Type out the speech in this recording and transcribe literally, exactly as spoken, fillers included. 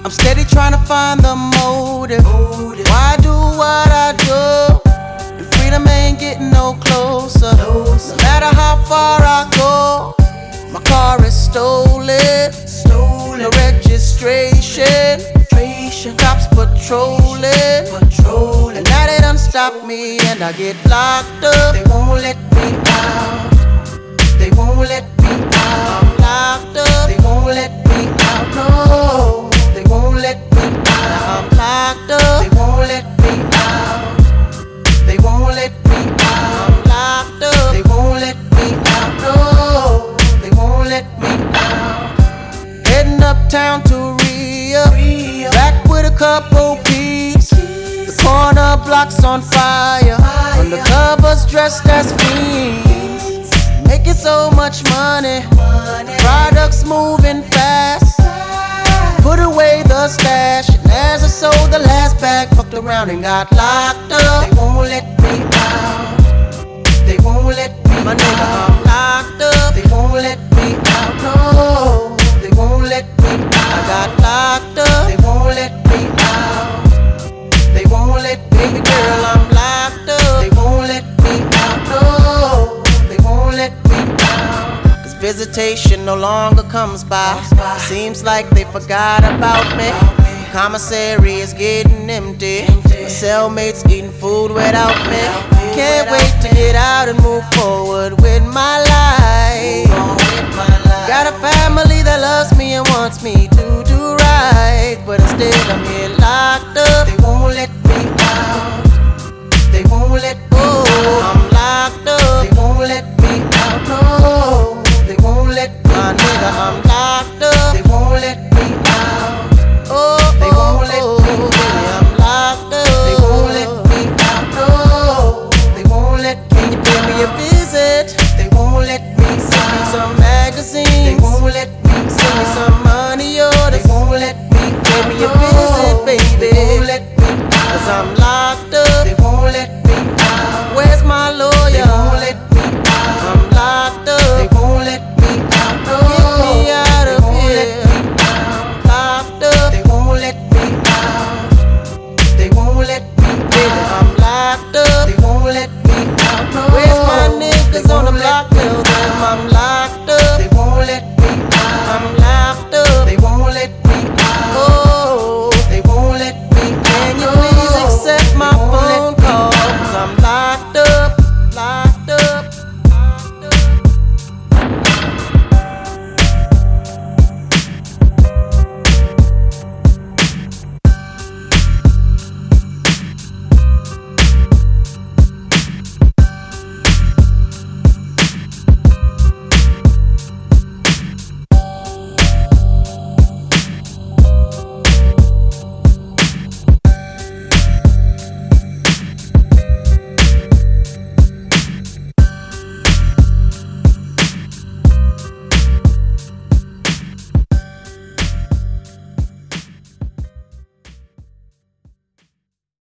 I'm steady trying to find the motive. Why do what I do? And freedom ain't getting no closer. No matter how far I go, my car is stolen. No registration. Cops patrolling. And now they done stop me and I get locked up. They won't let me out. They won't let me out. I'm locked up. They won't let me out. No, they won't let me out. I'm locked up. They won't let me out. They won't let me out. I'm locked up. They won't let me out. No, they won't let me out. Heading uptown to Ria, Ria. back with a couple peeps. The corner block's on fire. Fire. Undercovers dressed as fiends, making so much money. Money. Products moving fast. Put away the stash, and as I sold the last bag, fucked around and got locked up. They won't let me out. They won't let me My nigga, out. I'm locked up. They won't let me out. No, they won't let me out. I got locked up. They won't let me out. They won't let me Baby girl, out. I'm locked They up. won't let me out. No, they won't let me out. Cause visitation no longer comes by. Seems like they forgot about me. Commissary is getting empty. My cellmates eating food without me. Can't wait to get out and move forward with my life. Got a family that loves me and wants me to do right, but instead I'm here locked up. They won't let me out. They won't let me Oh, out. I'm locked up. They won't let me out. No, they won't let me My nigga, I'm locked up. They won't let me out. Oh, They won't let oh, me oh, out. baby, I'm locked up. They won't let me out. No, they won't let me Can you pay me a visit? They won't let me Send me out. some They magazines. won't let me Send me out. some money orders. They won't let me Pay me a out. visit, baby. They won't let me out. Cause I'm locked